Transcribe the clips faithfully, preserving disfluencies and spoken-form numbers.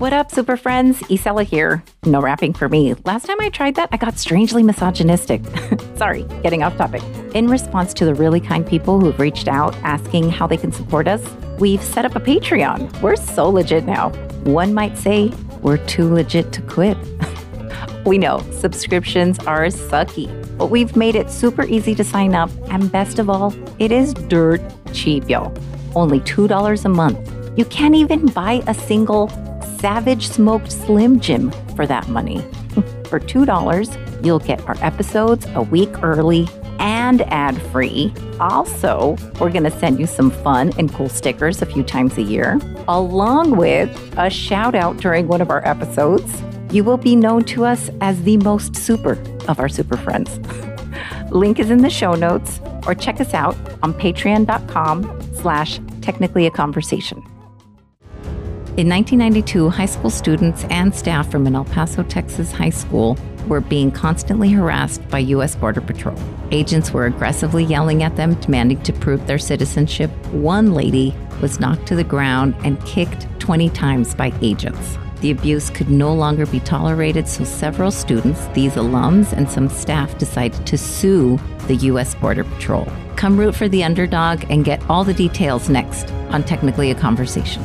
What up, super friends? Isela here. No rapping for me. Last time I tried that, I got strangely misogynistic. Sorry, getting off topic. In response to the really kind people who've reached out asking how they can support us, we've set up a Patreon. We're so legit now. One might say we're too legit to quit. We know subscriptions are sucky, but we've made it super easy to sign up. And best of all, it is dirt cheap, y'all. Only two dollars a month. You can't even buy a single Savage Smoked Slim Jim for that money. For two dollars, you'll get our episodes a week early and ad-free. Also, we're going to send you some fun and cool stickers a few times a year, along with a shout-out during one of our episodes. You will be known to us as the most super of our super friends. Link is in the show notes, or check us out on patreon.com slash technically a conversation. In nineteen ninety-two, high school students and staff from an El Paso, Texas high school were being constantly harassed by U S Border Patrol. Agents were aggressively yelling at them, demanding to prove their citizenship. One lady was knocked to the ground and kicked twenty times by agents. The abuse could no longer be tolerated, so several students, these alums, and some staff decided to sue the U S Border Patrol. Come root for the underdog and get all the details next on Technically a Conversation.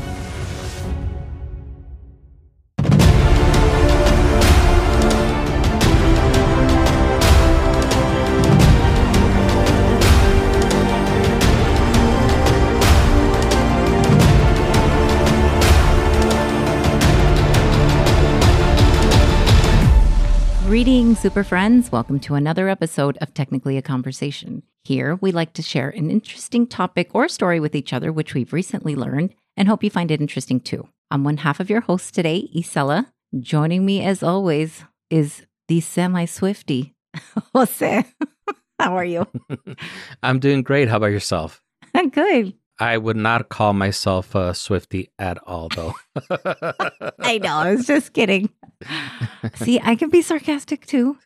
Greetings, super friends. Welcome to another episode of Technically a Conversation. Here, we like to share an interesting topic or story with each other, which we've recently learned, and hope you find it interesting too. I'm one half of your host today, Isela. Joining me, as always, is the semi-Swifty, Jose. How are you? I'm doing great. How about yourself? I'm good. I would not call myself a Swiftie at all, though. I know. I was just kidding. See, I can be sarcastic, too.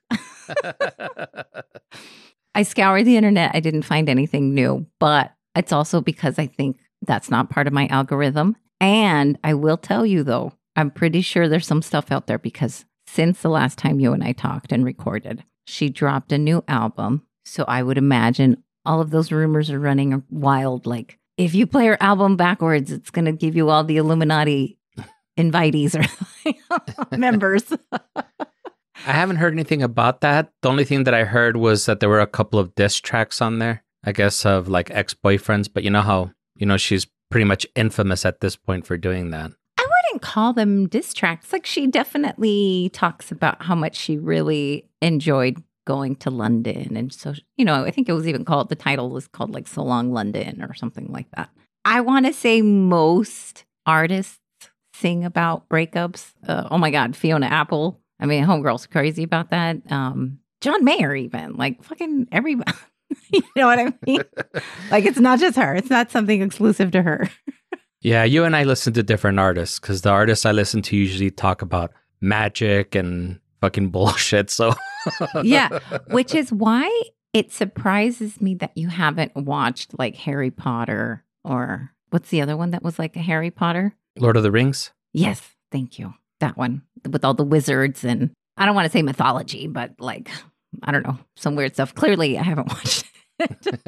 I scoured the internet. I didn't find anything new, but it's also because I think that's not part of my algorithm. And I will tell you, though, I'm pretty sure there's some stuff out there because since the last time you and I talked and recorded, she dropped a new album. So I would imagine all of those rumors are running wild, like, if you play her album backwards, it's going to give you all the Illuminati invitees or members. I haven't heard anything about that. The only thing that I heard was that there were a couple of diss tracks on there, I guess, of like ex-boyfriends. But you know how, you know, she's pretty much infamous at this point for doing that. I wouldn't call them diss tracks. Like, she definitely talks about how much she really enjoyed going to London. And so, you know, I think it was even called, the title was called like So Long London or something like that. I want to say most artists sing about breakups. Uh, oh my God, Fiona Apple. I mean, Homegirl's crazy about that. Um, John Mayer even, like fucking everybody. You know what I mean? Like, it's not just her. It's not something exclusive to her. Yeah, you and I listen to different artists because the artists I listen to usually talk about magic and fucking bullshit. So yeah, which is why it surprises me that you haven't watched like Harry Potter or what's the other one that was like a Harry Potter? Lord of the Rings? Yes, thank you. That one with all the wizards and I don't want to say mythology, but like, I don't know, some weird stuff. Clearly, I haven't watched it.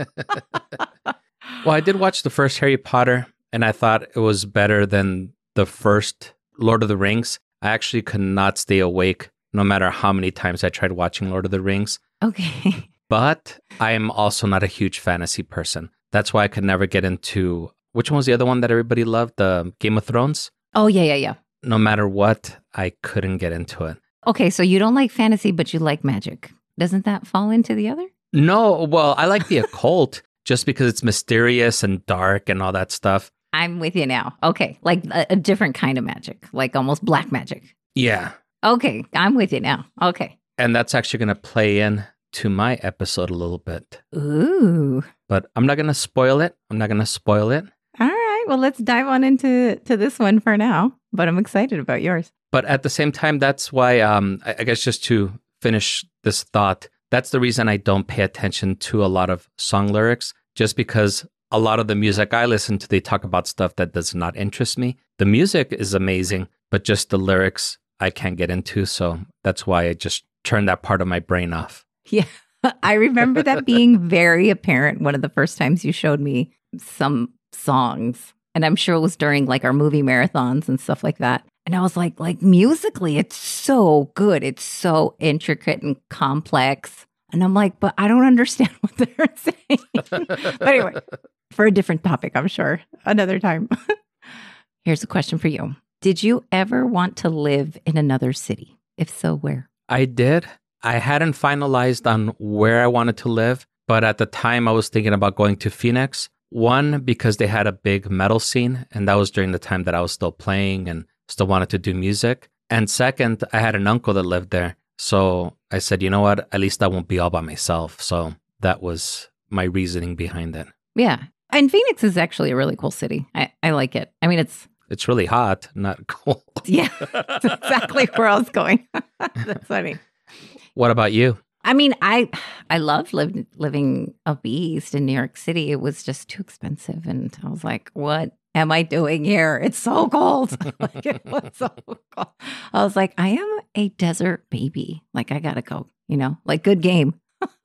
Well, I did watch the first Harry Potter and I thought it was better than the first Lord of the Rings. I actually could not stay awake no matter how many times I tried watching Lord of the Rings. Okay. But I am also not a huge fantasy person. That's why I could never get into, which one was the other one that everybody loved? The Game of Thrones? Oh, yeah, yeah, yeah. No matter what, I couldn't get into it. Okay, so you don't like fantasy, but you like magic. Doesn't that fall into the other? No, well, I like the occult just because it's mysterious and dark and all that stuff. I'm with you now. Okay, like a, a different kind of magic, like almost black magic. Yeah. Okay, I'm with you now. Okay. And that's actually going to play in to my episode a little bit. Ooh. But I'm not going to spoil it. I'm not going to spoil it. All right. Well, let's dive on into to this one for now. But I'm excited about yours. But at the same time, that's why, um, I, I guess just to finish this thought, that's the reason I don't pay attention to a lot of song lyrics, just because a lot of the music I listen to, they talk about stuff that does not interest me. The music is amazing, but just the lyrics I can't get into. So that's why I just turned that part of my brain off. Yeah. I remember that being very apparent one of the first times you showed me some songs. And I'm sure it was during like our movie marathons and stuff like that. And I was like, like musically, it's so good. It's so intricate and complex. And I'm like, but I don't understand what they're saying. But anyway, for a different topic, I'm sure, another time. Here's a question for you. Did you ever want to live in another city? If so, where? I did. I hadn't finalized on where I wanted to live, but at the time I was thinking about going to Phoenix. One, because they had a big metal scene, and that was during the time that I was still playing and still wanted to do music. And second, I had an uncle that lived there. So I said, you know what, at least I won't be all by myself. So that was my reasoning behind it. Yeah. And Phoenix is actually a really cool city. I, I like it. I mean, it's... It's really hot, not cold. Yeah, that's exactly where I was going. That's funny. What about you? I mean, I I loved live, living up east in New York City. It was just too expensive. And I was like, what am I doing here? It's so cold. Like, it was so cold. I was like, I am a desert baby. Like, I got to go, you know, like good game.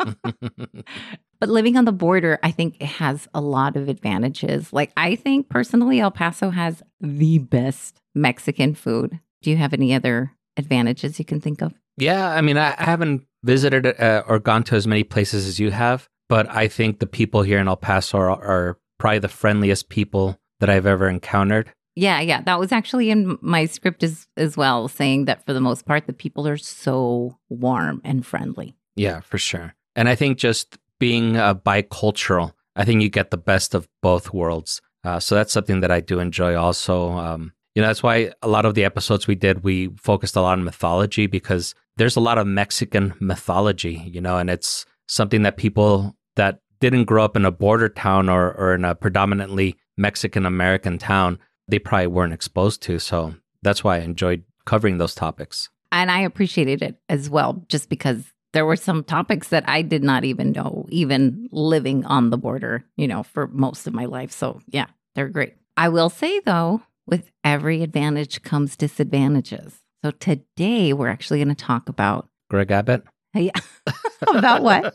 But living on the border, I think it has a lot of advantages. Like, I think personally, El Paso has the best Mexican food. Do you have any other advantages you can think of? Yeah, I mean, I I haven't visited uh, or gone to as many places as you have, but I think the people here in El Paso are, are probably the friendliest people that I've ever encountered. Yeah, yeah. That was actually in my script as, as well, saying that for the most part, the people are so warm and friendly. Yeah, for sure. And I think just being uh, bicultural, I think you get the best of both worlds. Uh, so that's something that I do enjoy also. Um, you know, that's why a lot of the episodes we did, we focused a lot on mythology because there's a lot of Mexican mythology, you know, and it's something that people that didn't grow up in a border town or, or in a predominantly Mexican-American town, they probably weren't exposed to. So that's why I enjoyed covering those topics. And I appreciated it as well, just because there were some topics that I did not even know, even living on the border, you know, for most of my life. So yeah, they're great. I will say though, with every advantage comes disadvantages. So today we're actually going to talk about Greg Abbott. Yeah. About what?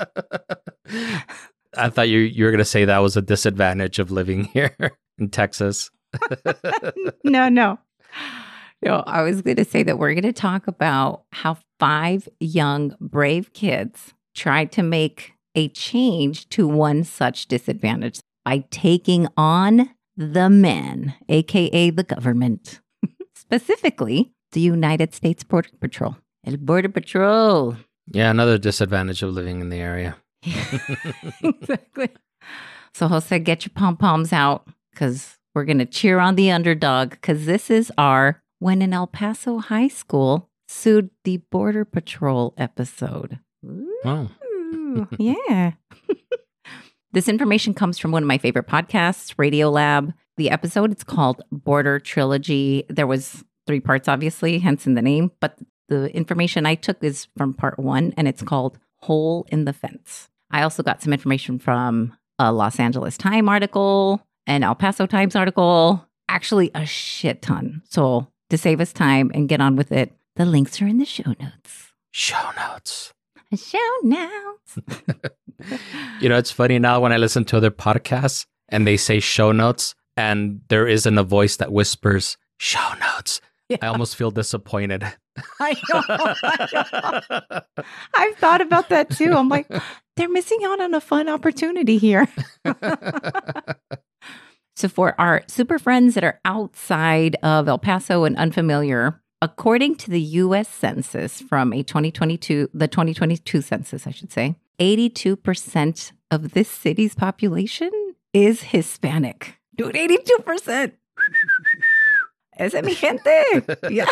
I thought you you were going to say that was a disadvantage of living here in Texas. No, no. No, I was going to say that we're going to talk about how five young, brave kids tried to make a change to one such disadvantage by taking on the men, A K A the government, specifically the United States Border Patrol. El Border Patrol. Yeah, another disadvantage of living in the area. Exactly. So Jose, get your pom-poms out because we're going to cheer on the underdog because this is our When an El Paso high school sued the Border Patrol episode. Ooh, Oh. Yeah. This information comes from one of my favorite podcasts, Radiolab. The episode, it's called Border Trilogy. There was three parts, obviously, hence in the name. But the information I took is from part one, and it's called Hole in the Fence. I also got some information from a Los Angeles Times article, an El Paso Times article, actually a shit ton. So to save us time and get on with it, the links are in the show notes. Show notes. Show notes. You know, it's funny now when I listen to other podcasts and they say show notes and there isn't a voice that whispers show notes. Yeah. I almost feel disappointed. I know, I know. I've thought about that too. I'm like, they're missing out on a fun opportunity here. So for our super friends that are outside of El Paso and unfamiliar, according to the U S Census from a twenty twenty-two, the twenty twenty-two census, I should say, eighty-two percent of this city's population is Hispanic. Dude, eighty-two percent. Esa mi gente. Yeah.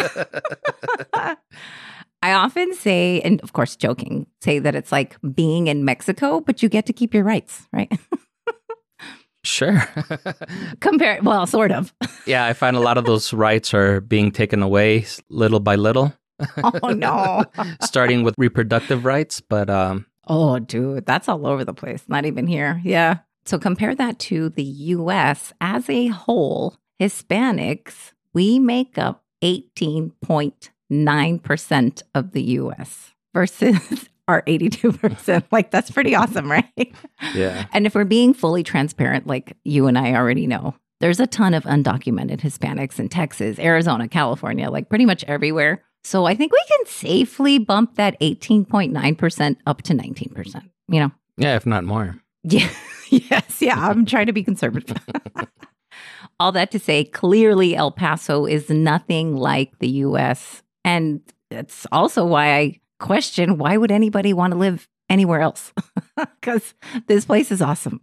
I often say, and of course joking, say that it's like being in Mexico, but you get to keep your rights, right? Sure. Compare, well, sort of. Yeah, I find a lot of those rights are being taken away little by little. Oh, no. Starting with reproductive rights, but... um. Oh, dude, that's all over the place. Not even here. Yeah. So compare that to the U S as a whole. Hispanics, we make up eighteen point nine percent of the U S versus our eighty-two percent. Like, that's pretty awesome, right? Yeah. And if we're being fully transparent, like you and I already know, there's a ton of undocumented Hispanics in Texas, Arizona, California, like pretty much everywhere. So I think we can safely bump that eighteen point nine percent up to nineteen percent, you know? Yeah, if not more. Yeah. Yes. Yeah. I'm trying to be conservative. All that to say, clearly El Paso is nothing like the U S. And that's also why I question, why would anybody want to live anywhere else? Because this place is awesome.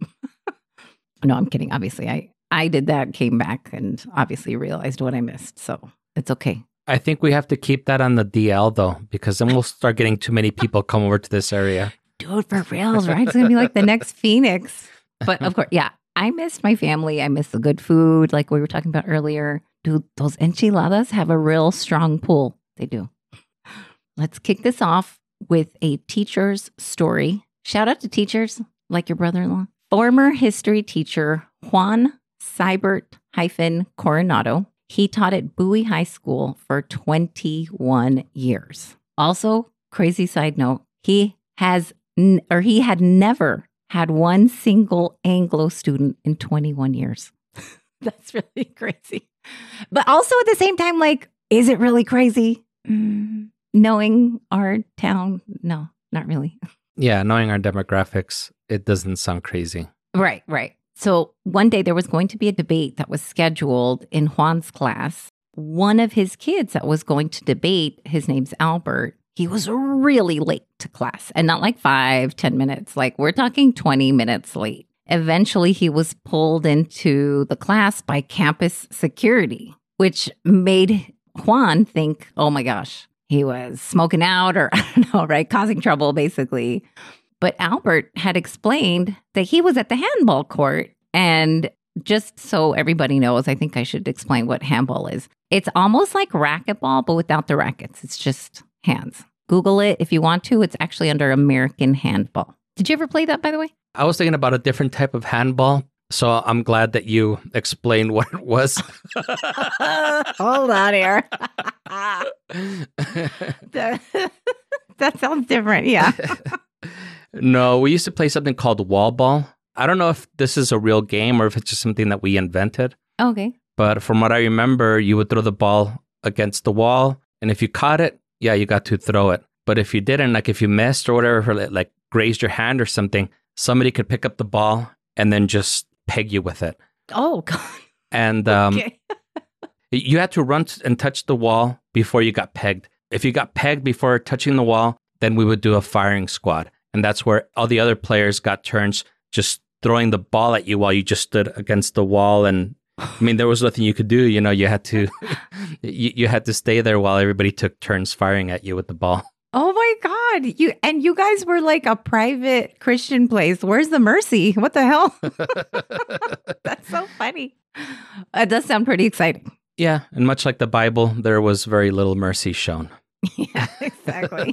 No, I'm kidding. Obviously, I, I did that, came back, and obviously realized what I missed. So it's okay. I think we have to keep that on the D L, though, because then we'll start getting too many people come over to this area. Dude, for reals, right? It's going to be like the next Phoenix. But of course, yeah, I missed my family. I missed the good food, like we were talking about earlier. Dude, those enchiladas have a real strong pull. They do. Let's kick this off with a teacher's story. Shout out to teachers like your brother-in-law. Former history teacher Juan Seibert hyphen Coronado. He taught at Bowie High School for twenty-one years. Also, crazy side note, he has n- or he had never had one single Anglo student in twenty-one years. That's really crazy. But also at the same time, like, is it really crazy? Mm, knowing our town? No, not really. Yeah, knowing our demographics, it doesn't sound crazy. Right, right. So one day there was going to be a debate that was scheduled in Juan's class. One of his kids that was going to debate, his name's Albert, he was really late to class, and not like five, ten minutes. Like, we're talking twenty minutes late. Eventually, he was pulled into the class by campus security, which made Juan think, oh my gosh, he was smoking out or I don't know, right? Causing trouble, basically. But Albert had explained that he was at the handball court. And just so everybody knows, I think I should explain what handball is. It's almost like racquetball, but without the rackets. It's just hands. Google it if you want to. It's actually under American handball. Did you ever play that, by the way? I was thinking about a different type of handball, so I'm glad that you explained what it was. Hold on here. that, that sounds different, yeah. No, we used to play something called wall ball. I don't know if this is a real game or if it's just something that we invented. Okay. But from what I remember, you would throw the ball against the wall, and if you caught it, yeah, you got to throw it. But if you didn't, like if you missed or whatever, like grazed your hand or something, somebody could pick up the ball and then just peg you with it. Oh, God. And um, Okay. you had to run t- and touch the wall before you got pegged. If you got pegged before touching the wall, then we would do a firing squad. And that's where all the other players got turns just throwing the ball at you while you just stood against the wall. And I mean, there was nothing you could do. You know, you had to you, you had to stay there while everybody took turns firing at you with the ball. Oh my God. You and you guys were like a private Christian place. Where's the mercy? What the hell? That's so funny. It does sound pretty exciting. Yeah. And much like the Bible, there was very little mercy shown. Yeah, exactly.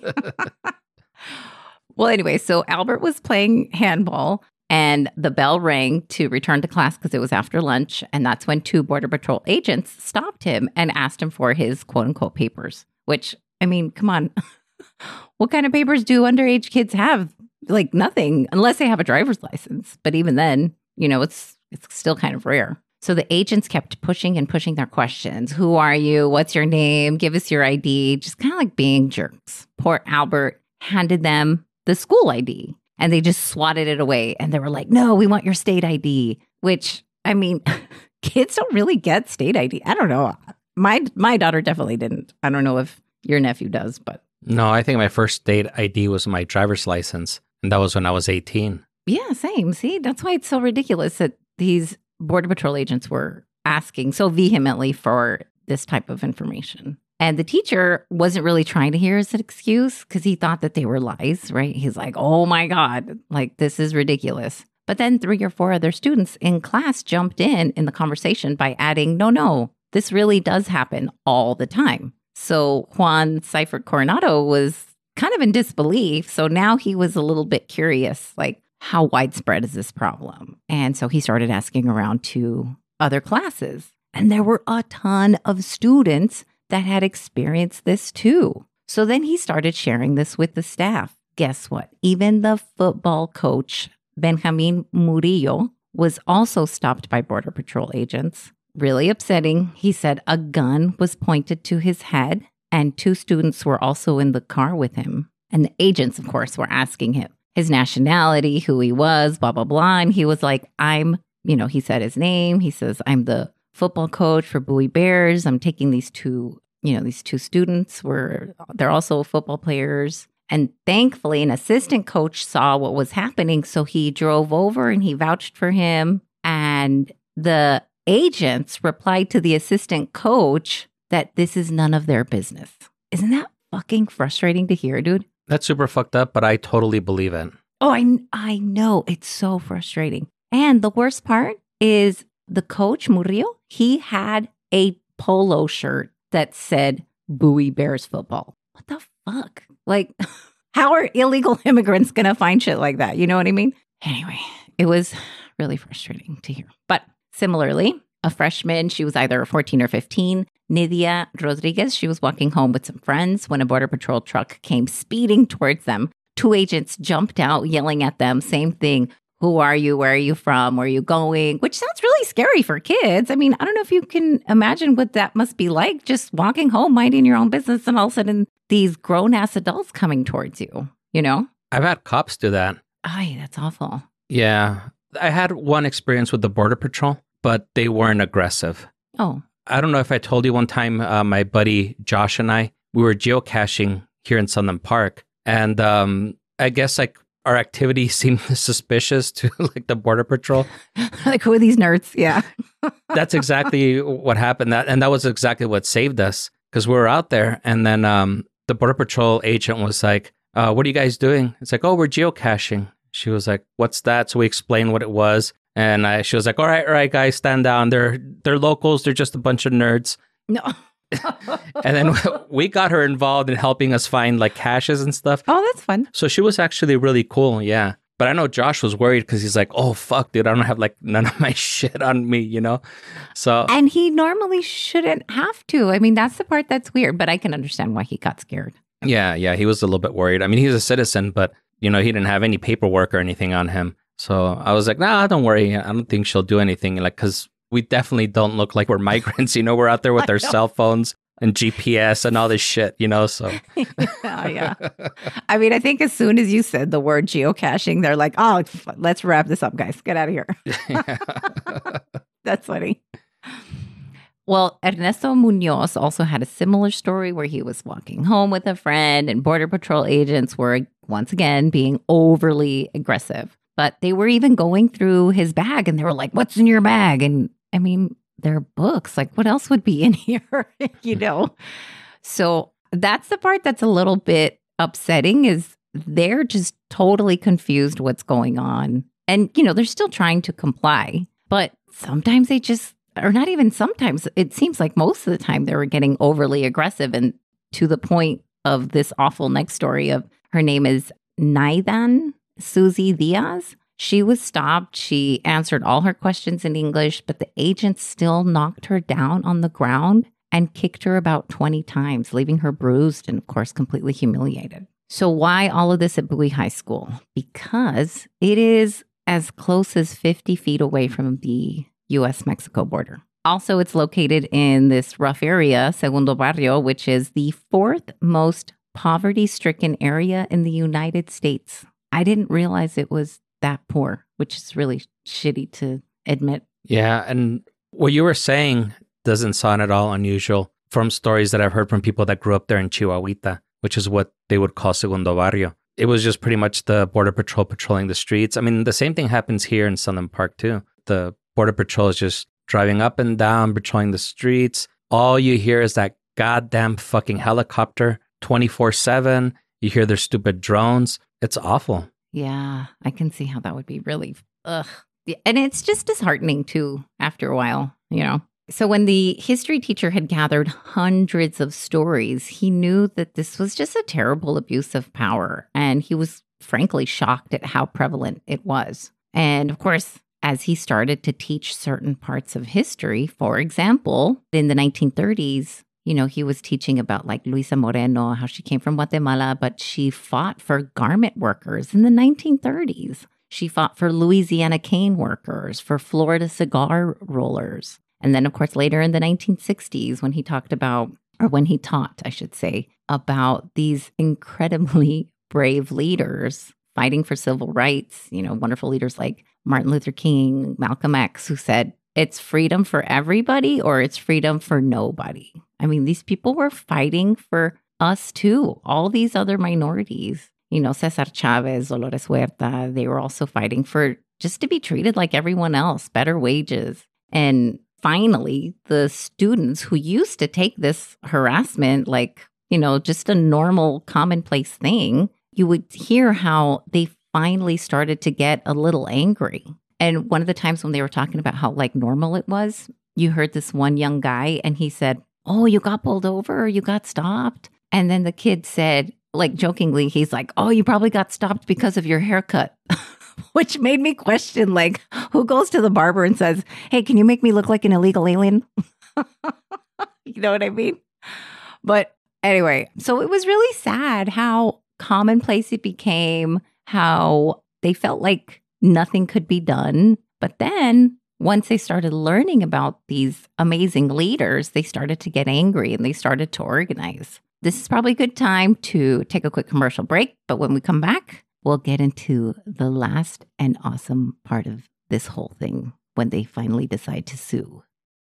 Well, anyway, so Albert was playing handball and the bell rang to return to class because it was after lunch. And that's when two Border Patrol agents stopped him and asked him for his quote unquote papers, which, I mean, come on. What kind of papers do underage kids have? Like nothing, unless they have a driver's license. But even then, you know, it's it's still kind of rare. So the agents kept pushing and pushing their questions. Who are you? What's your name? Give us your I D. Just kind of like being jerks. Poor Albert handed them the school I D and they just swatted it away. And they were like, no, we want your state I D, which, I mean, kids don't really get state I D. I don't know. My my daughter definitely didn't. I don't know if your nephew does, but. No, I think my first state I D was my driver's license. And that was when I was eighteen. Yeah, same. See, that's why it's so ridiculous that these Border Patrol agents were asking so vehemently for this type of information. And the teacher wasn't really trying to hear his excuse because he thought that they were lies, right? He's like, oh my God, like this is ridiculous. But then three or four other students in class jumped in in the conversation by adding, no, no, this really does happen all the time. So Juan Seibert Coronado was kind of in disbelief. So now he was a little bit curious, like, how widespread is this problem? And so he started asking around to other classes. And there were a ton of students that had experienced this too. So then he started sharing this with the staff. Guess what? Even the football coach, Benjamin Murillo, was also stopped by Border Patrol agents. Really upsetting. He said a gun was pointed to his head and two students were also in the car with him. And the agents, of course, were asking him his nationality, who he was, blah, blah, blah. And he was like, I'm, you know, he said his name. He says, I'm the football coach for Bowie Bears. I'm taking these two, you know, these two students were, they're also football players. And thankfully, an assistant coach saw what was happening. So he drove over and he vouched for him. And the agents replied to the assistant coach that this is none of their business. Isn't that fucking frustrating to hear, dude? That's super fucked up, but I totally believe it. Oh, I, I know. It's so frustrating. And the worst part is the coach, Murillo, he had a polo shirt that said Bowie Bears football. What the fuck? Like, how are illegal immigrants going to find shit like that? You know what I mean? Anyway, it was really frustrating to hear. But similarly, a freshman, she was either fourteen or fifteen, Nidia Rodriguez, she was walking home with some friends when a Border Patrol truck came speeding towards them. Two agents jumped out, yelling at them, same thing. Who are you? Where are you from? Where are you going? Which sounds really scary for kids. I mean, I don't know if you can imagine what that must be like, just walking home, minding your own business, and all of a sudden these grown-ass adults coming towards you, you know? I've had cops do that. Ay, that's awful. Yeah. I had one experience with the Border Patrol, but they weren't aggressive. Oh. I don't know if I told you one time, uh, my buddy Josh and I, we were geocaching here in Sunland Park. And um, I guess like our activity seemed suspicious to like the Border Patrol. Like, who are these nerds? Yeah. That's exactly what happened. That And that was exactly what saved us because we were out there. And then um, the Border Patrol agent was like, uh, what are you guys doing? It's like, oh, we're geocaching. She was like, what's that? So we explained what it was. And I, she was like, all right, all right, guys, stand down. They're they're locals. They're just a bunch of nerds. No. And then we got her involved in helping us find like caches and stuff. Oh, that's fun. So she was actually really cool. Yeah. But I know Josh was worried because he's like, oh, fuck, dude, I don't have like none of my shit on me, you know? So. And he normally shouldn't have to. I mean, that's the part that's weird, but I can understand why he got scared. Yeah. Yeah. He was a little bit worried. I mean, he's a citizen, but, you know, he didn't have any paperwork or anything on him. So I was like, nah, don't worry. I don't think she'll do anything. Like, because we definitely don't look like we're migrants. You know, we're out there with our cell phones and G P S and all this shit, you know, so. Oh, yeah. I mean, I think as soon as you said the word geocaching, they're like, oh, let's wrap this up, guys. Get out of here. That's funny. Well, Ernesto Munoz also had a similar story where he was walking home with a friend and Border Patrol agents were once again being overly aggressive. But they were even going through his bag and they were like, what's in your bag? And I mean, they're books. Like, what else would be in here? You know? So that's the part that's a little bit upsetting is they're just totally confused what's going on. And, you know, they're still trying to comply. But sometimes they just, or not even sometimes, it seems like most of the time they were getting overly aggressive and to the point of this awful next story of her name is Naidan Susie Diaz. She was stopped. She answered all her questions in English, but the agent still knocked her down on the ground and kicked her about twenty times, leaving her bruised and, of course, completely humiliated. So why all of this at Bowie High School? Because it is as close as fifty feet away from the U S Mexico border. Also, it's located in this rough area, Segundo Barrio, which is the fourth most poverty-stricken area in the United States. I didn't realize it was that poor, which is really shitty to admit. Yeah, and what you were saying doesn't sound at all unusual from stories that I've heard from people that grew up there in Chihuahuita, which is what they would call Segundo Barrio. It was just pretty much the Border Patrol patrolling the streets. I mean, the same thing happens here in Sunland Park, too. The Border Patrol is just driving up and down, patrolling the streets. All you hear is that goddamn fucking helicopter twenty-four seven. You hear their stupid drones. It's awful. Yeah, I can see how that would be really, ugh. And it's just disheartening, too, after a while, you know. So when the history teacher had gathered hundreds of stories, he knew that this was just a terrible abuse of power. And he was frankly shocked at how prevalent it was. And of course, as he started to teach certain parts of history, for example, in the nineteen thirties, you know, he was teaching about like Luisa Moreno, how she came from Guatemala, but she fought for garment workers in the nineteen thirties. She fought for Louisiana cane workers, for Florida cigar rollers. And then, of course, later in the nineteen sixties, when he talked about, or when he taught, I should say, about these incredibly brave leaders fighting for civil rights, you know, wonderful leaders like Martin Luther King, Malcolm X, who said, it's freedom for everybody or it's freedom for nobody. I mean, these people were fighting for us too, all these other minorities. You know, Cesar Chavez, Dolores Huerta, they were also fighting for just to be treated like everyone else, better wages. And finally, the students who used to take this harassment like, you know, just a normal commonplace thing, you would hear how they finally started to get a little angry. And one of the times when they were talking about how like normal it was, you heard this one young guy and he said, oh, you got pulled over or you got stopped. And then the kid said, like jokingly, he's like, oh, you probably got stopped because of your haircut, which made me question, like, who goes to the barber and says, hey, can you make me look like an illegal alien? You know what I mean? But anyway, so it was really sad how commonplace it became, how they felt like nothing could be done. But then once they started learning about these amazing leaders, they started to get angry and they started to organize. This is probably a good time to take a quick commercial break. But when we come back, we'll get into the last and awesome part of this whole thing when they finally decide to sue.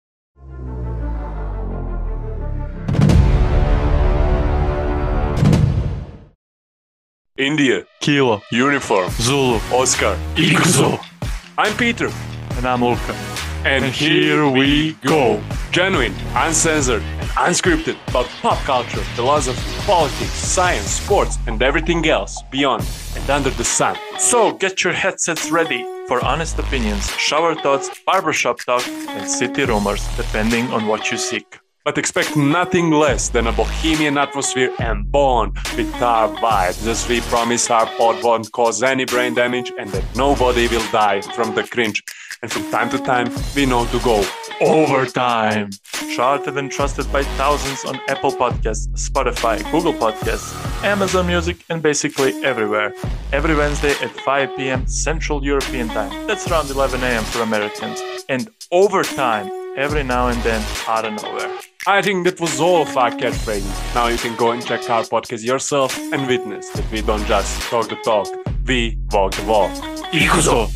India, Kilo, Uniform, Zulu, Oscar, Ikuzo. I'm Peter, And I'm Luca. and, And here we go. Genuine, uncensored, and unscripted about pop culture, philosophy, politics, science, sports, and everything else beyond and under the sun. So get your headsets ready for honest opinions, shower thoughts, barbershop talk, and city rumors, depending on what you seek. But expect nothing less than a bohemian atmosphere and born with our vibes, as we promise our pod won't cause any brain damage and that nobody will die from the cringe. And from time to time, we know to go Overtime. Charted and trusted by thousands on Apple Podcasts, Spotify, Google Podcasts, Amazon Music, and basically everywhere. Every Wednesday at five p.m. Central European Time. That's around eleven a.m. for Americans. And overtime every now and then out of nowhere. I think that was all of our catchphrases. Now you can go and check our podcast yourself and witness that we don't just talk the talk, we walk the walk. Ikuzo.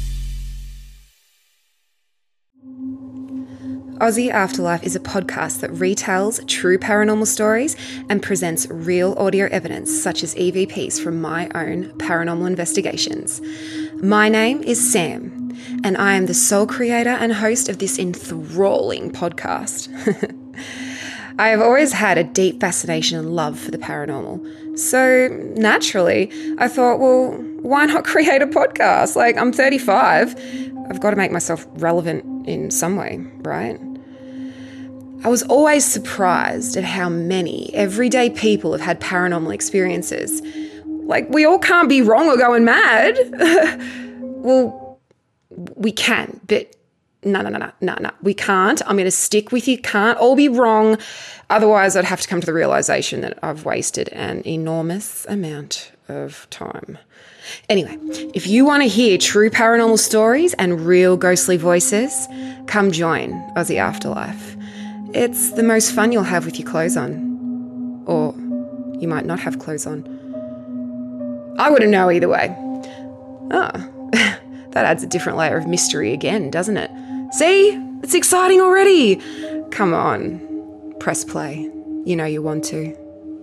Aussie Afterlife is a podcast that retells true paranormal stories and presents real audio evidence such as E V Ps from my own paranormal investigations. My name is Sam, and I am the sole creator and host of this enthralling podcast. I have always had a deep fascination and love for the paranormal. So naturally, I thought, well, why not create a podcast? Like, I'm thirty-five. I've got to make myself relevant in some way, right? I was always surprised at how many everyday people have had paranormal experiences. Like, we all can't be wrong or going mad. Well, we can, but no, no, no, no, no, no, we can't. I'm going to stick with you. Can't all be wrong. Otherwise, I'd have to come to the realization that I've wasted an enormous amount of time. Anyway, if you want to hear true paranormal stories and real ghostly voices, come join Aussie Afterlife. It's the most fun you'll have with your clothes on. Or you might not have clothes on. I wouldn't know either way. Ah, that adds a different layer of mystery again, doesn't it? See? It's exciting already. Come on. Press play. You know you want to.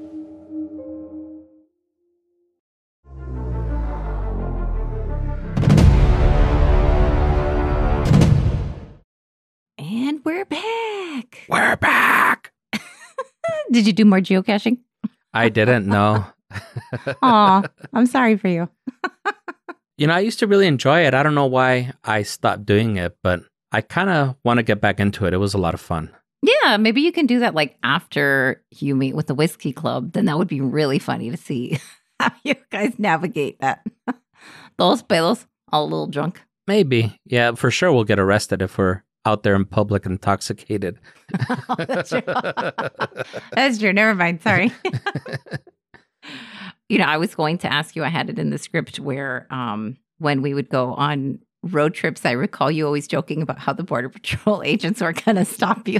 And we're back. We're back. Did you do more geocaching? I didn't know. Aw, I'm sorry for you. You know, I used to really enjoy it. I don't know why I stopped doing it, but I kind of want to get back into it. It was a lot of fun. Yeah, maybe you can do that like after you meet with the Whiskey Club. Then that would be really funny to see how you guys navigate that. Those pedos, all a little drunk. Maybe. Yeah, for sure we'll get arrested if we're out there in public intoxicated. Oh, that's true. That's true. Never mind. Sorry. You know, I was going to ask you, I had it in the script where um, when we would go on road trips, I recall you always joking about how the Border Patrol agents were going to stop you.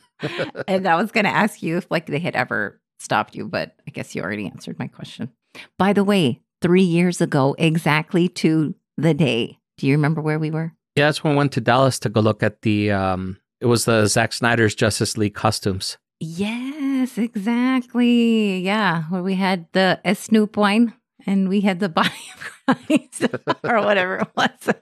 And I was going to ask you if like they had ever stopped you, but I guess you already answered my question. By the way, three years ago, exactly to the day, do you remember where we were? Yeah, that's when we went to Dallas to go look at the, um, it was the Zack Snyder's Justice League costumes. Yes, exactly. Yeah, where we had the uh, Snoop wine and we had the body of Christ or whatever it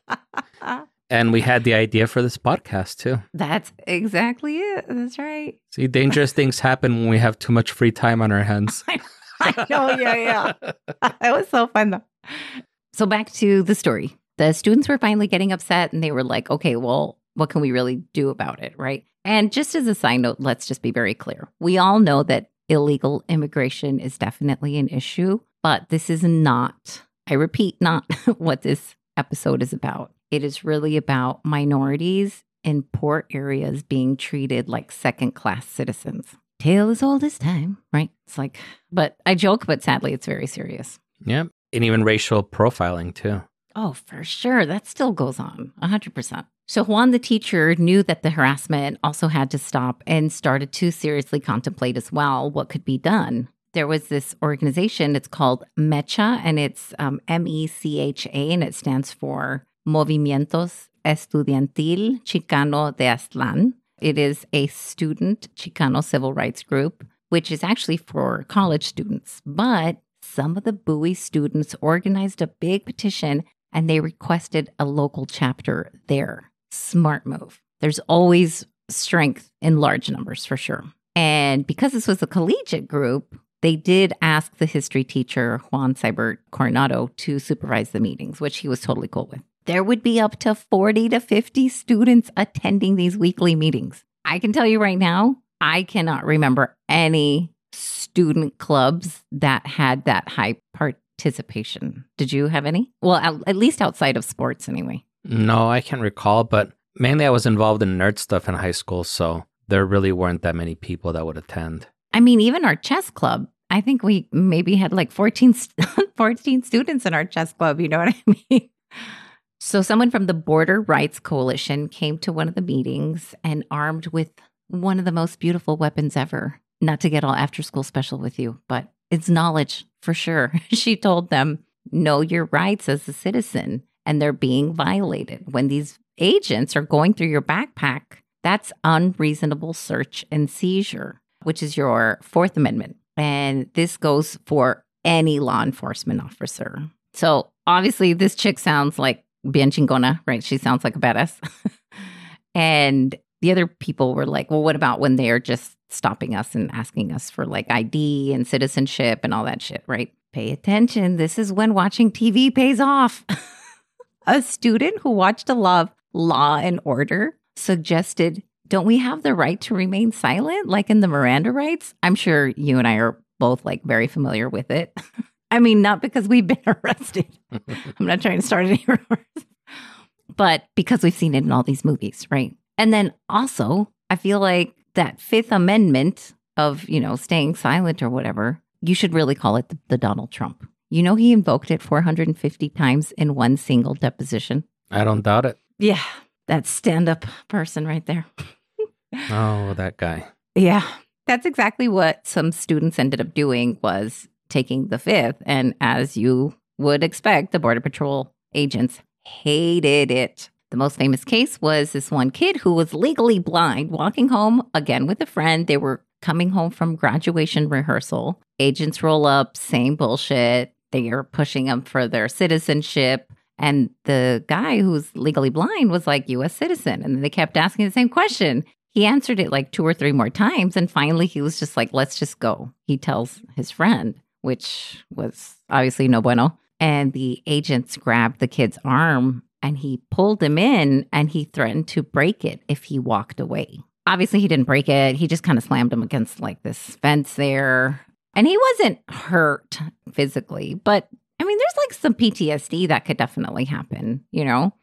was. And we had the idea for this podcast too. That's exactly it. That's right. See, dangerous things happen when we have too much free time on our hands. I, I know, yeah, yeah. It was so fun though. So back to the story. The students were finally getting upset and they were like, okay, well, what can we really do about it, right? And just as a side note, let's just be very clear. We all know that illegal immigration is definitely an issue, but this is not, I repeat, not what this episode is about. It is really about minorities in poor areas being treated like second-class citizens. Tale as old as time, right? It's like, but I joke, but sadly, it's very serious. Yeah. And even racial profiling too. Oh, for sure. That still goes on, one hundred percent. So Juan, the teacher, knew that the harassment also had to stop and started to seriously contemplate as well what could be done. There was this organization, it's called MECHA, and it's um, M E C H A, and it stands for Movimientos Estudiantil Chicano de Aztlán. It is a student Chicano civil rights group, which is actually for college students. But some of the Bowie students organized a big petition and they requested a local chapter there. Smart move. There's always strength in large numbers for sure. And because this was a collegiate group, they did ask the history teacher, Juan Seibert Coronado, to supervise the meetings, which he was totally cool with. There would be up to forty to fifty students attending these weekly meetings. I can tell you right now, I cannot remember any student clubs that had that high participation. Did you have any? Well, at, at least outside of sports anyway. No, I can't recall, but mainly I was involved in nerd stuff in high school, so there really weren't that many people that would attend. I mean, even our chess club, I think we maybe had like fourteen, fourteen students in our chess club, you know what I mean? So someone from the Border Rights Coalition came to one of the meetings and armed with one of the most beautiful weapons ever. Not to get all after school special with you, but it's knowledge for sure. She told them, know your rights as a citizen, and they're being violated. When these agents are going through your backpack, that's unreasonable search and seizure, which is your Fourth Amendment. And this goes for any law enforcement officer. So obviously this chick sounds like bien chingona, right? She sounds like a badass. And the other people were like, well, what about when they are just stopping us and asking us for like I D and citizenship and all that shit, right? Pay attention. This is when watching T V pays off. A student who watched a lot of Law and Order suggested, don't we have the right to remain silent, like in the Miranda rights? I'm sure you and I are both like very familiar with it. I mean, not because we've been arrested. I'm not trying to start any rumors, but because we've seen it in all these movies, right? And then also, I feel like that Fifth Amendment of, you know, staying silent or whatever, you should really call it the, the Donald Trump. You know, he invoked it four hundred fifty times in one single deposition. I don't doubt it. Yeah, that stand-up person right there. Oh, that guy. Yeah, that's exactly what some students ended up doing, was taking the fifth. And as you would expect, the Border Patrol agents hated it. The most famous case was this one kid who was legally blind, walking home again with a friend. They were coming home from graduation rehearsal. Agents roll up, same bullshit. They are pushing them for their citizenship. And the guy who's legally blind was like, U S citizen. And then they kept asking the same question. He answered it like two or three more times. And finally, he was just like, let's just go. He tells his friend, which was obviously no bueno. And the agents grabbed the kid's arm and he pulled him in and he threatened to break it if he walked away. Obviously, he didn't break it. He just kind of slammed him against like this fence there. And he wasn't hurt physically. But I mean, there's like some P T S D that could definitely happen, you know?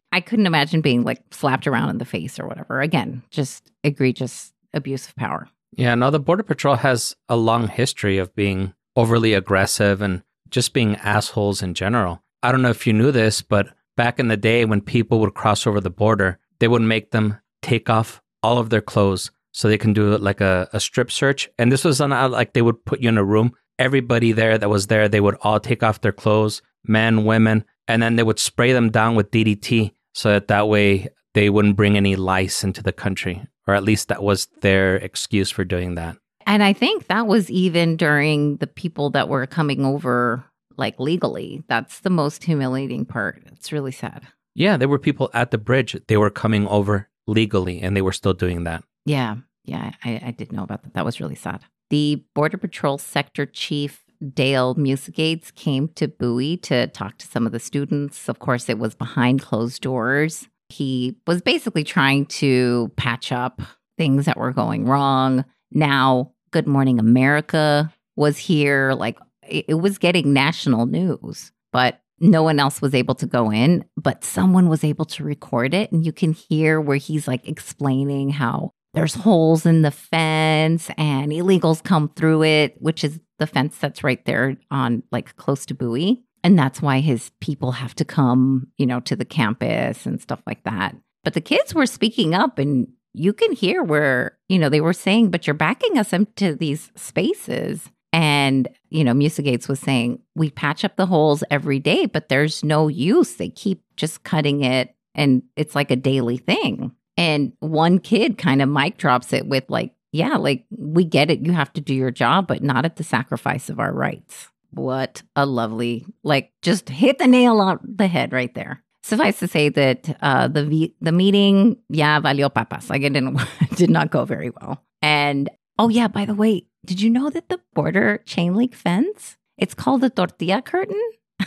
I couldn't imagine being like slapped around in the face or whatever. Again, just egregious abuse of power. Yeah, no, the Border Patrol has a long history of being overly aggressive and just being assholes in general. I don't know if you knew this, but back in the day when people would cross over the border, they would make them take off all of their clothes so they can do like a, a strip search. And this was on, like they would put you in a room. Everybody there that was there, they would all take off their clothes, men, women, and then they would spray them down with D D T so that that way they wouldn't bring any lice into the country. Or at least that was their excuse for doing that. And I think that was even during the people that were coming over like legally. That's the most humiliating part. It's really sad. Yeah, there were people at the bridge. They were coming over legally and they were still doing that. Yeah, yeah, I, I did know about that. That was really sad. The Border Patrol Sector Chief Dale Musigates came to Bowie to talk to some of the students. Of course, it was behind closed doors. He was basically trying to patch up things that were going wrong. Now, Good Morning America was here. Like, it, it was getting national news, but no one else was able to go in. But someone was able to record it. And you can hear where he's like explaining how there's holes in the fence and illegals come through it, which is the fence that's right there on like close to Bowie. And that's why his people have to come, you know, to the campus and stuff like that. But the kids were speaking up and you can hear where, you know, they were saying, but you're backing us into these spaces. And, you know, Musigates was saying, we patch up the holes every day, but there's no use. They keep just cutting it. And it's like a daily thing. And one kid kind of mic drops it with like, yeah, like, we get it. You have to do your job, but not at the sacrifice of our rights. What a lovely, like, just hit the nail on the head right there. Suffice to say that uh, the v- the meeting, yeah, valió papas. Like, it didn't did not go very well. And, oh, yeah, by the way, did you know that the border chain link fence, it's called the tortilla curtain?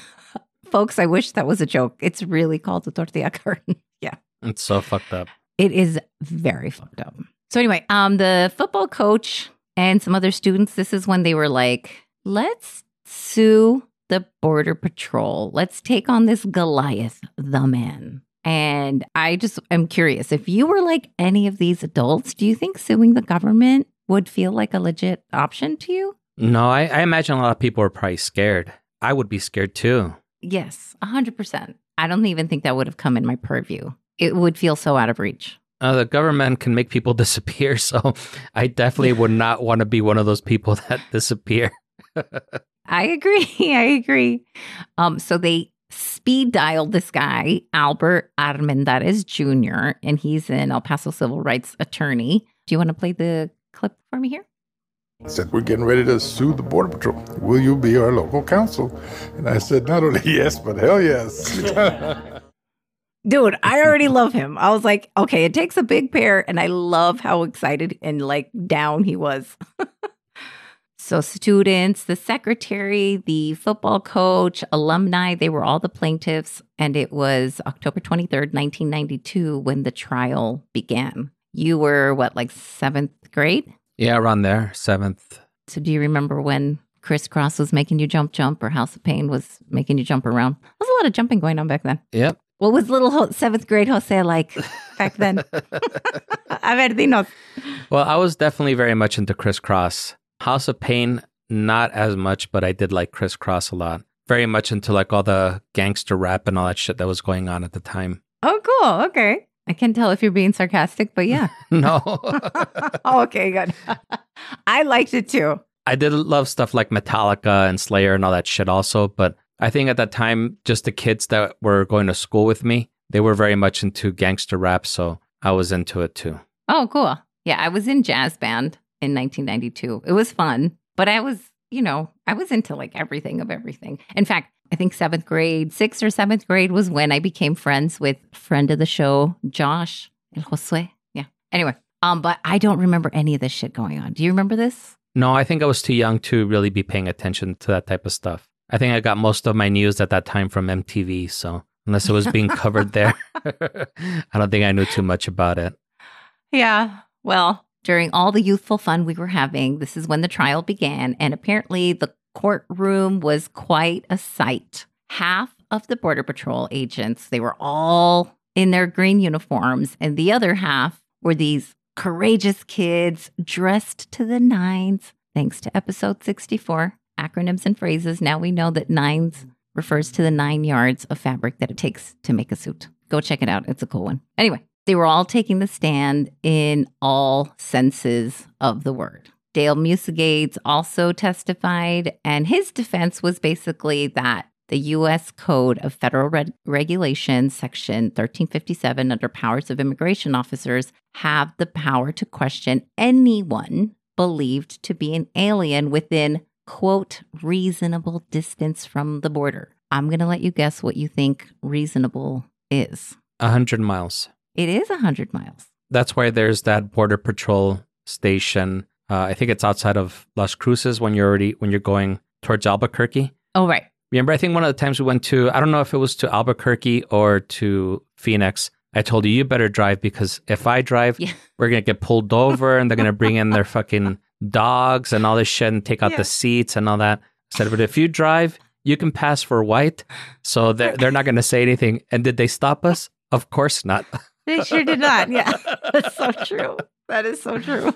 Folks, I wish that was a joke. It's really called the tortilla curtain. Yeah. It's so fucked up. It is very fucked up. So anyway, um, the football coach and some other students, this is when they were like, let's sue the Border Patrol. Let's take on this Goliath, the man. And I just am curious, if you were like any of these adults, do you think suing the government would feel like a legit option to you? No, I, I imagine a lot of people are probably scared. I would be scared too. Yes, one hundred percent. I don't even think that would have come in my purview. It would feel so out of reach. Uh, the government can make people disappear, so I definitely would not want to be one of those people that disappear. I agree. I agree. Um, so they speed dialed this guy, Albert Armendariz Junior, and he's an El Paso civil rights attorney. Do you want to play the clip for me here? Said, we're getting ready to sue the Border Patrol. Will you be our local counsel? And I said, not only yes, but hell yes. Dude, I already love him. I was like, okay, it takes a big pair, and I love how excited and like down he was. So students, the secretary, the football coach, alumni, they were all the plaintiffs. And it was October twenty-third, nineteen ninety-two, when the trial began. You were what, like seventh grade? Yeah, around there, seventh. So do you remember when Criss Cross was making you jump, jump, or House of Pain was making you jump around? There was a lot of jumping going on back then. Yep. What was little ho- seventh grade Jose like back then? A ver, dinos. Well, I was definitely very much into Criss Cross. House of Pain, not as much, but I did like Criss Cross a lot. Very much into like all the gangster rap and all that shit that was going on at the time. Oh, cool. Okay. I can't tell if you're being sarcastic, but yeah. No. Oh, okay, good. I liked it too. I did love stuff like Metallica and Slayer and all that shit also, but I think at that time, just the kids that were going to school with me, they were very much into gangster rap, so I was into it too. Oh, cool. Yeah, I was in jazz band in nineteen ninety-two. It was fun, but I was, you know, I was into like everything of everything. In fact, I think seventh grade, sixth or seventh grade was when I became friends with friend of the show, Josh, El Josue. Yeah. Anyway, um, but I don't remember any of this shit going on. Do you remember this? No, I think I was too young to really be paying attention to that type of stuff. I think I got most of my news at that time from M T V, so unless it was being covered there, I don't think I knew too much about it. Yeah. Well, during all the youthful fun we were having, this is when the trial began, and apparently the courtroom was quite a sight. Half of the Border Patrol agents, they were all in their green uniforms, and the other half were these courageous kids dressed to the nines. Thanks to episode sixty-four, acronyms and phrases, now we know that nines refers to the nine yards of fabric that it takes to make a suit. Go check it out. It's a cool one. Anyway, they were all taking the stand in all senses of the word. Dale Musegades also testified, and his defense was basically that the U S Code of Federal Re- Regulations, Section thirteen fifty-seven, under powers of immigration officers, have the power to question anyone believed to be an alien within, quote, reasonable distance from the border. I'm going to let you guess what you think reasonable is. A hundred miles. It is one hundred miles. That's why there's that Border Patrol station. Uh, I think it's outside of Las Cruces when you're already when you're going towards Albuquerque. Oh, right. Remember, I think one of the times we went to, I don't know if it was to Albuquerque or to Phoenix, I told you, you better drive because if I drive, Yeah. we're going to get pulled over and they're going to bring in their fucking dogs and all this shit and take out Yeah. the seats and all that. I said, but if you drive, you can pass for white. So they're, they're not going to say anything. And did they stop us? Of course not. They sure did not. Yeah. That's so true. That is so true.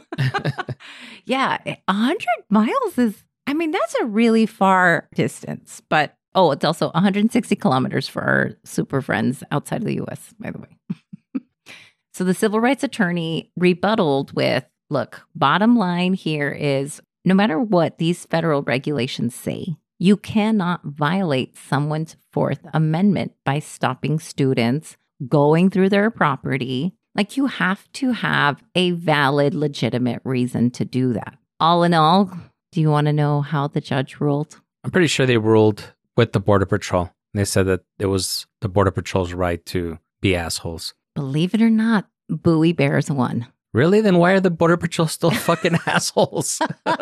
Yeah. one hundred miles is, I mean, that's a really far distance. But, oh, it's also one hundred sixty kilometers for our super friends outside of the U S, by the way. So the civil rights attorney rebutted with, look, bottom line here is no matter what these federal regulations say, you cannot violate someone's Fourth Amendment by stopping students, going through their property. Like, you have to have a valid, legitimate reason to do that. All in all, do you want to know how the judge ruled? I'm pretty sure they ruled with the Border Patrol. They said that it was the Border Patrol's right to be assholes. Believe it or not, Bowie Bears won. Really? Then why are the Border Patrol still fucking assholes?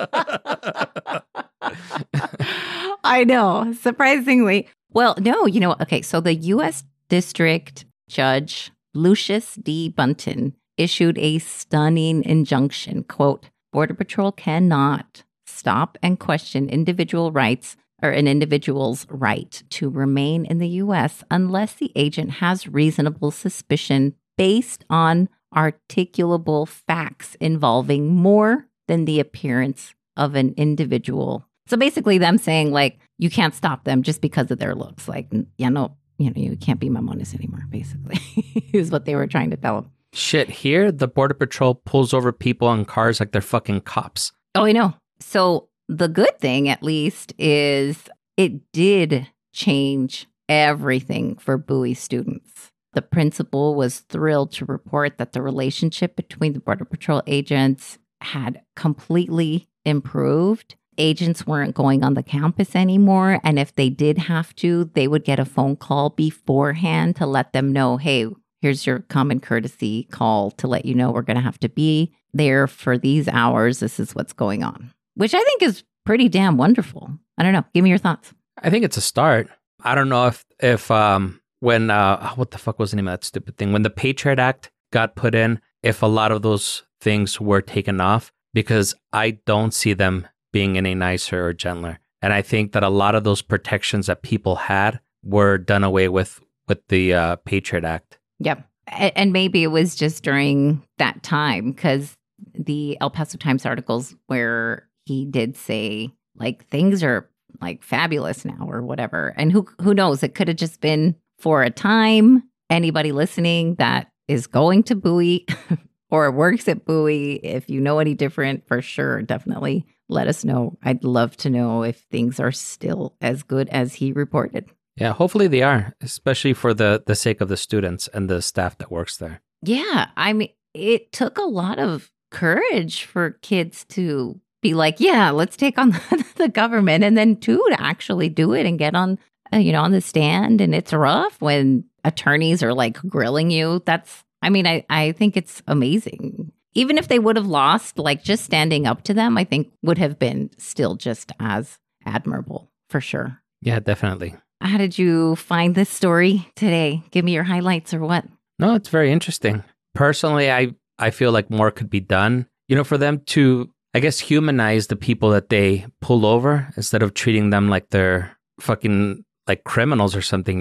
I know, surprisingly. Well, no, you know, okay, so the U S District Judge Lucius D. Bunton issued a stunning injunction, quote, Border Patrol cannot stop and question individual rights or an individual's right to remain in the U S unless the agent has reasonable suspicion based on articulable facts involving more than the appearance of an individual. So basically them saying, like, you can't stop them just because of their looks. Like, yeah, no, you know, you can't be mamones anymore, basically, is what they were trying to tell them. Shit, here, the Border Patrol pulls over people in cars like they're fucking cops. Oh, I know. So the good thing, at least, is it did change everything for Bowie students. The principal was thrilled to report that the relationship between the Border Patrol agents had completely improved. Agents weren't going on the campus anymore. And if they did have to, they would get a phone call beforehand to let them know, hey, here's your common courtesy call to let you know we're going to have to be there for these hours. This is what's going on, which I think is pretty damn wonderful. I don't know. Give me your thoughts. I think it's a start. I don't know if, if um, when, uh, what the fuck was the name of that stupid thing? When the Patriot Act got put in, if a lot of those things were taken off, because I don't see them being any nicer or gentler. And I think that a lot of those protections that people had were done away with with the uh, Patriot Act. Yep. A- And maybe it was just during that time, because the El Paso Times articles where he did say, like, things are like fabulous now or whatever. And who who knows? It could have just been for a time. Anybody listening that is going to Bowie or works at Bowie, if you know any different, for sure, definitely let us know. I'd love to know if things are still as good as he reported. Yeah, hopefully they are, especially for the, the sake of the students and the staff that works there. Yeah, I mean, it took a lot of courage for kids to be like, yeah, let's take on the government. And then two, to actually do it and get on, uh, you know, on the stand. And it's rough when attorneys are like grilling you. That's, I mean, I, I think it's amazing. Even if they would have lost, like just standing up to them, I think would have been still just as admirable for sure. Yeah, definitely. How did you find this story today? Give me your highlights or what? No, it's very interesting. Personally, I, I feel like more could be done, you know, for them to, I guess, humanize the people that they pull over instead of treating them like they're fucking like criminals or something, you know?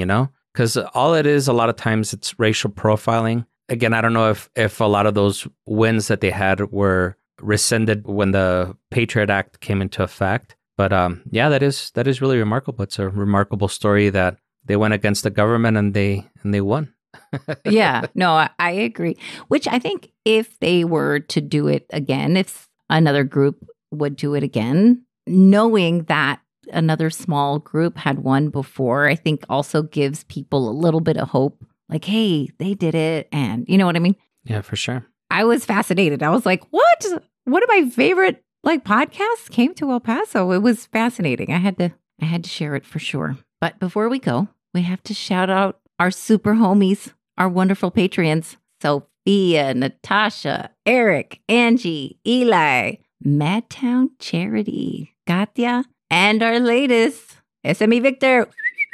because all it is, a lot of times, it's racial profiling. Again, I don't know if, if a lot of those wins that they had were rescinded when the Patriot Act came into effect. But um, yeah, that is that is really remarkable. It's a remarkable story that they went against the government and they and they won. Yeah, no, I, I agree. Which I think if they were to do it again, if another group would do it again, knowing that another small group had won before, I think also gives people a little bit of hope. Like, hey, they did it. And you know what I mean? Yeah, for sure. I was fascinated. I was like, what? One of my favorite like podcasts came to El Paso. It was fascinating. I had to I had to share it for sure. But before we go, we have to shout out our super homies, our wonderful Patreons, Sophia, Natasha, Eric, Angie, Eli, Madtown Charity, Katya, and our latest, S M E Victor.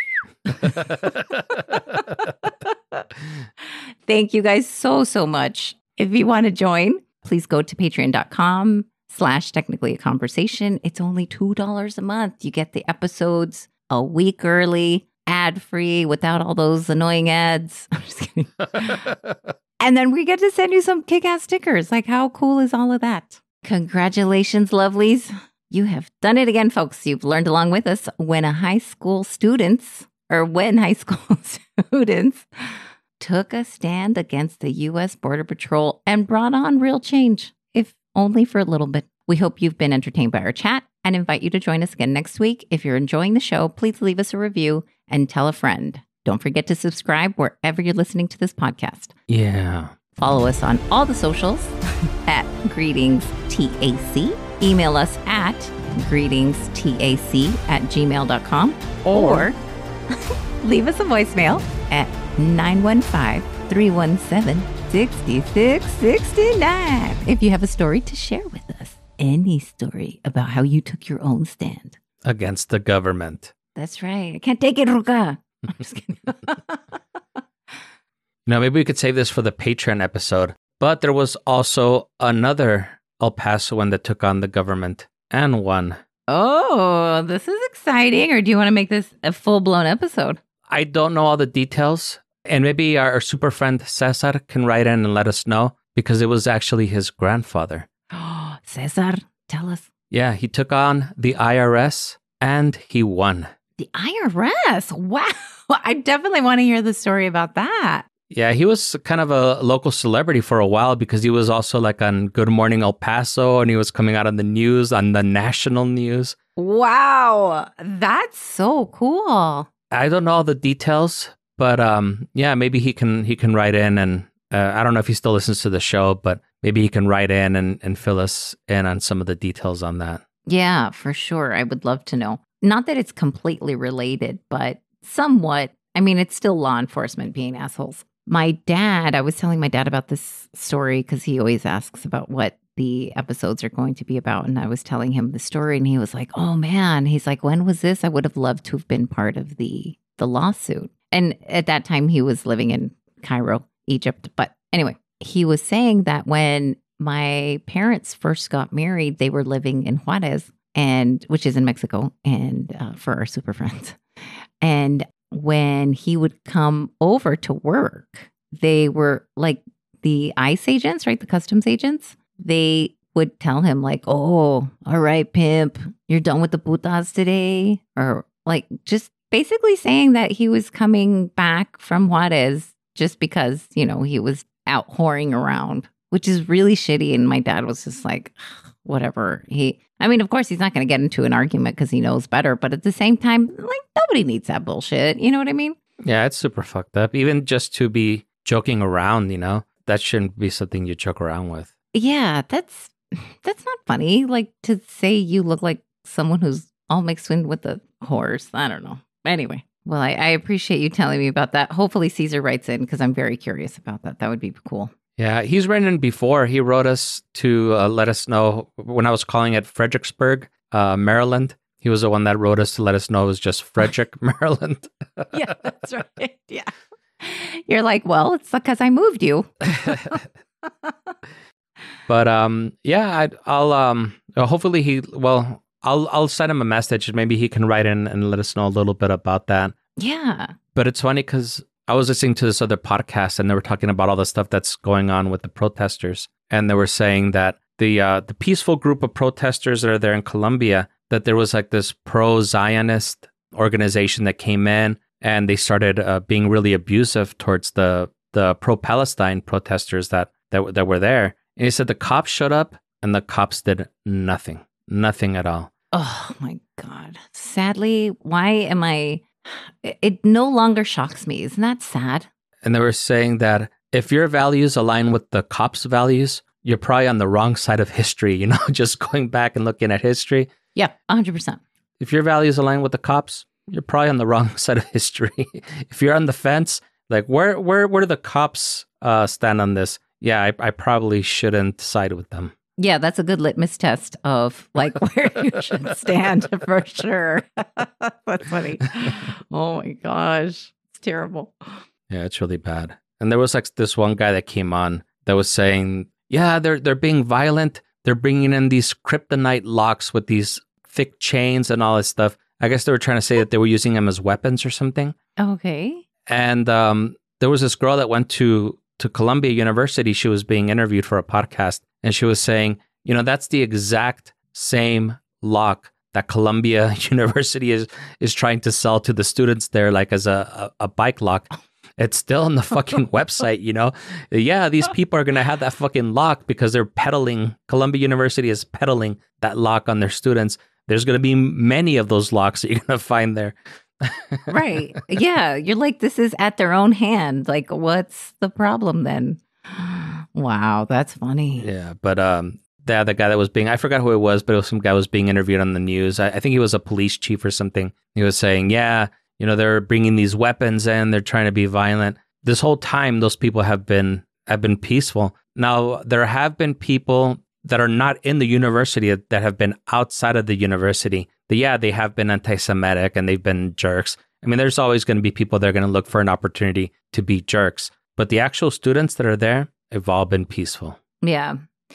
Thank you guys so, so much. If you want to join, please go to patreon.com slash technically a conversation. It's only two dollars a month. You get the episodes a week early, ad-free, without all those annoying ads. I'm just kidding. And then we get to send you some kick-ass stickers. Like, how cool is all of that? Congratulations, lovelies. You have done it again, folks. You've learned along with us when a high school students, or when high school students took a stand against the U S Border Patrol and brought on real change, if only for a little bit. We hope you've been entertained by our chat and invite you to join us again next week. If you're enjoying the show, please leave us a review and tell a friend. Don't forget to subscribe wherever you're listening to this podcast. Yeah. Follow us on all the socials at Greetings T A C. Email us at greetingstac at gmail dot com or, or leave us a voicemail at nine one five, three one seven, six six six nine if you have a story to share with us. Any story about how you took your own stand against the government. That's right. I can't take it, Ruka. I'm just kidding. Now, maybe we could save this for the Patreon episode. But there was also another El Pasoan that took on the government and won. Oh, this is exciting. Or do you want to make this a full-blown episode? I don't know all the details. And maybe our, our super friend Cesar can write in and let us know, because it was actually his grandfather. Oh, Cesar, tell us. Yeah, he took on the I R S and he won. The I R S? Wow. I definitely want to hear the story about that. Yeah, he was kind of a local celebrity for a while because he was also like on Good Morning El Paso, and he was coming out on the news, on the national news. Wow, that's so cool. I don't know all the details, but um, yeah, maybe he can he can write in, and uh, I don't know if he still listens to the show, but maybe he can write in and, and fill us in on some of the details on that. Yeah, for sure. I would love to know. Not that it's completely related, but somewhat. I mean, it's still law enforcement being assholes. My dad, I was telling my dad about this story because he always asks about what the episodes are going to be about. And I was telling him the story and he was like, oh man, he's like, when was this? I would have loved to have been part of the, the lawsuit. And at that time he was living in Cairo, Egypt. But anyway, he was saying that when my parents first got married, they were living in Juarez, and which is in Mexico, and uh, for our super friends. And when he would come over to work, they were like the ICE agents, right? The customs agents. They would tell him like, oh, all right, pimp, you're done with the putas today. Or like just basically saying that he was coming back from Juarez just because, you know, he was out whoring around, which is really shitty. And my dad was just like, whatever. He, I mean, of course, he's not going to get into an argument because he knows better. But at the same time, like, nobody needs that bullshit. You know what I mean? Yeah, it's super fucked up. Even just to be joking around, you know, that shouldn't be something you joke around with. Yeah, that's that's not funny. Like to say you look like someone who's all mixed in with a horse. I don't know. Anyway, well, I, I appreciate you telling me about that. Hopefully Caesar writes in because I'm very curious about that. That would be cool. Yeah, he's written in before. He wrote us to uh, let us know when I was calling it Fredericksburg, uh, Maryland. He was the one that wrote us to let us know it was just Frederick, Maryland. Yeah, that's right. Yeah. You're like, well, it's because I moved you. But um, yeah, I'd, I'll um, hopefully he, well, I'll I'll send him a message. Maybe he can write in and let us know a little bit about that. Yeah. But it's funny because I was listening to this other podcast and they were talking about all the stuff that's going on with the protesters. And they were saying that the uh, the peaceful group of protesters that are there in Colombia, that there was like this pro-Zionist organization that came in and they started uh, being really abusive towards the the pro-Palestine protesters that, that, that were there. And he said the cops showed up and the cops did nothing, nothing at all. Oh my God. Sadly, why am I... It no longer shocks me. Isn't that sad? And they were saying that if your values align with the cops' values, you're probably on the wrong side of history, you know, just going back and looking at history. Yeah, one hundred percent. If your values align with the cops, you're probably on the wrong side of history. If you're on the fence, like where where where do the cops uh, stand on this? Yeah, I, I probably shouldn't side with them. Yeah, that's a good litmus test of like where you should stand for sure. That's funny. Oh my gosh. It's terrible. Yeah, it's really bad. And there was like this one guy that came on that was saying, yeah, they're they're being violent. They're bringing in these kryptonite locks with these thick chains and all this stuff. I guess they were trying to say that they were using them as weapons or something. Okay. And um, there was this girl that went to to Columbia University. She was being interviewed for a podcast. And she was saying, you know, that's the exact same lock that Columbia University is is trying to sell to the students there, like as a, a, a bike lock. It's still on the fucking website, you know? Yeah, these people are going to have that fucking lock because they're peddling. Columbia University is peddling that lock on their students. There's going to be many of those locks that you're going to find there. Right. Yeah. You're like, this is at their own hand. Like, what's the problem then? Wow, that's funny. Yeah, but um, the the guy that was being, I forgot who it was, but it was some guy was being interviewed on the news. I, I think he was a police chief or something. He was saying, yeah, you know, they're bringing these weapons in, they're trying to be violent. This whole time, those people have been have been peaceful. Now, there have been people that are not in the university that have been outside of the university. That, yeah, they have been anti-Semitic and they've been jerks. I mean, there's always going to be people that are going to look for an opportunity to be jerks. But the actual students that are there, have all been peaceful. Yeah.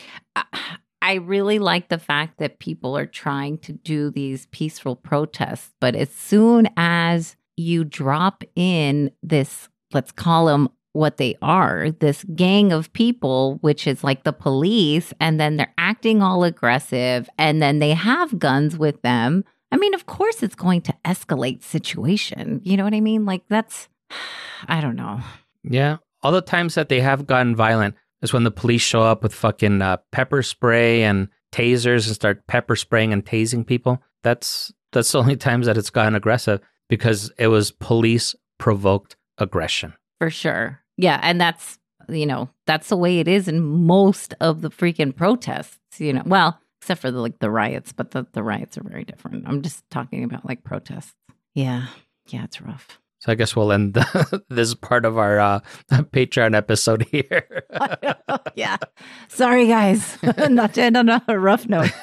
I really like the fact that people are trying to do these peaceful protests, but as soon as you drop in this, let's call them what they are, this gang of people, which is like the police, and then they're acting all aggressive, and then they have guns with them. I mean, of course it's going to escalate situation. You know what I mean? Like that's, I don't know. Yeah. All the times that they have gotten violent is when the police show up with fucking uh, pepper spray and tasers and start pepper spraying and tasing people. That's that's the only times that it's gotten aggressive because it was police provoked aggression. For sure. Yeah. And that's, you know, that's the way it is in most of the freaking protests, you know, well, except for the, like the riots, but the, the riots are very different. I'm just talking about like protests. Yeah. Yeah. It's rough. So I guess we'll end the, this part of our uh, Patreon episode here. Yeah. Sorry, guys. Not to end on a rough note.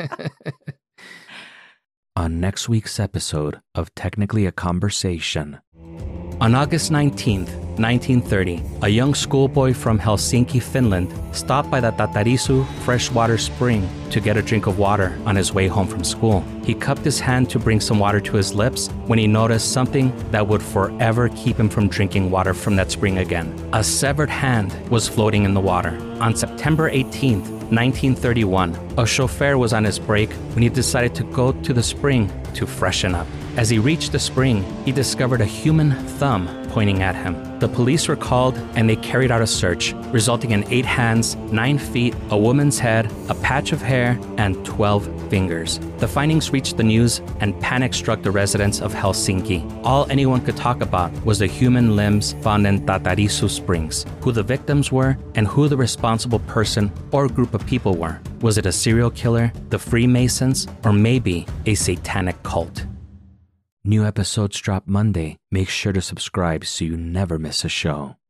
On next week's episode of Technically a Conversation. On August nineteenth, nineteen thirty, a young schoolboy from Helsinki, Finland, stopped by the Tatarisu freshwater spring to get a drink of water on his way home from school. He cupped his hand to bring some water to his lips when he noticed something that would forever keep him from drinking water from that spring again. A severed hand was floating in the water. On September eighteenth, nineteen thirty-one, a chauffeur was on his break when he decided to go to the spring to freshen up. As he reached the spring, he discovered a human thumb pointing at him. The police were called and they carried out a search, resulting in eight hands, nine feet, a woman's head, a patch of hair, and twelve fingers. The findings reached the news and panic struck the residents of Helsinki. All anyone could talk about was the human limbs found in Tatarisu Springs, who the victims were, and who the responsible person or group of people were. Was it a serial killer, the Freemasons, or maybe a satanic cult? New episodes drop Monday. Make sure to subscribe so you never miss a show.